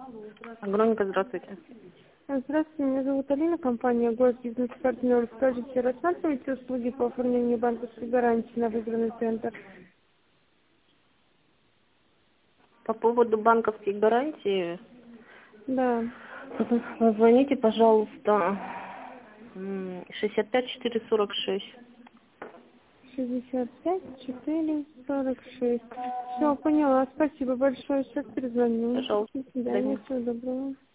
Агроника, здравствуйте. Здравствуйте, меня зовут Алина, компания «Госбизнес-партнер». Скажите, рассматриваете услуги по оформлению банковской гарантии на выбранный центр? По поводу банковских гарантий, Да, звоните, пожалуйста, 65 446. 65 446. Все, поняла. Спасибо большое. Сейчас перезвоню. Пожалуйста, До до свидания. свидания. Всего доброго.